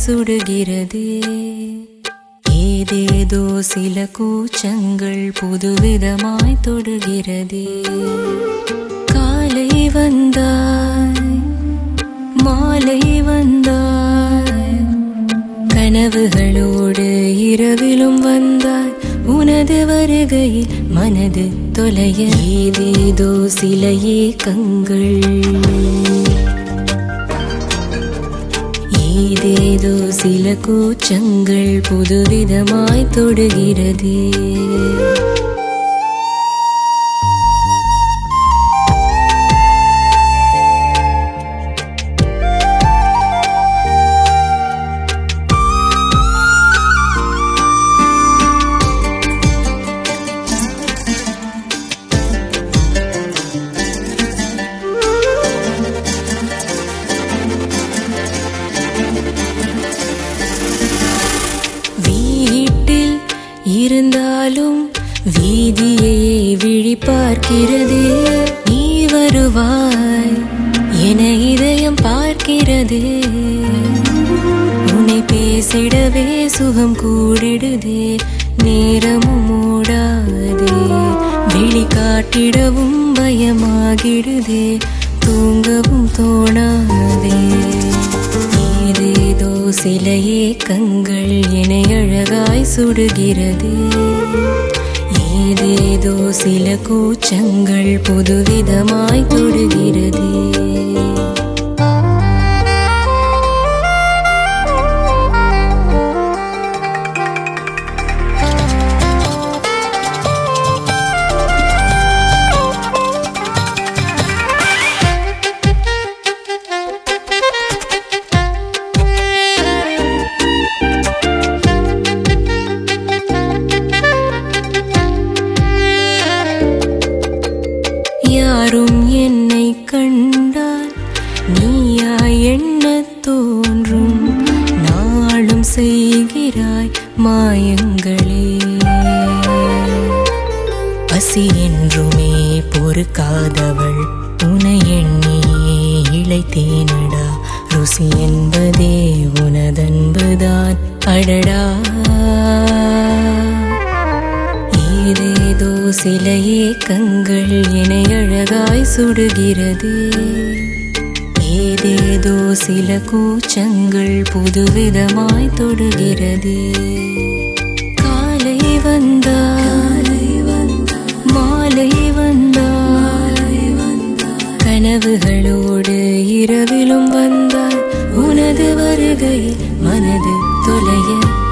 சுடுகிறதே. ஏதேதோ சில கூச்சங்கள் புதுவிதமாய் தொடுகிறதே. காலை வந்தாய் மாலை வந்தாய், கனவுகளோடு இரவிலும் வந்தாய். உனது வருகையில் மனது தொலைய ஏதேதோ சில ஏக்கங்கள், ஏதேதோ சில கூச்சங்கள் புதுவிதமாய் தொடுகிறதே. இருந்தாலும் வீதியை விழி பார்க்கிறதே. நீ வருவாய் என இதயம் பார்க்கிறதே. உன்னை பேசிடவே சுகம் கூடிடுதே. நேரமும் ஓடாதே, விழி காட்டிடவும் பயமாகிடுதே. தூங்கவும் தோணாதே. ஏதேதோ சில ஏக்கங்கள் என்னை அழகாய் சுடுகிறதே. ஏதேதோ சில கூச்சங்கள் புதுவிதமாய் தொடுகிறதே. யாரும் என்னை கண்டால் நீயாய் எண்ணத் தோன்றும். நாளும் செய்கிறாய் மாயங்களே. பசி என்றுமே பொறுக்காதவள் உனை எண்ணியே இளைத்தேனடா. ருசி என்பதே உனதன்புதான் அடடா. ஏதேதோ சில ஏக்கங்கள் என்னை அழகாய் சுடுகிறதே. ஏதேதோ சில கூச்சங்கள் புதுவிதமாய் தொடுகிறதே. காலை வந்தாய் மாலை வந்தாய், கனவுகளோடு இரவிலும் வந்தாய். உனது வருகையில் மனது தொலைய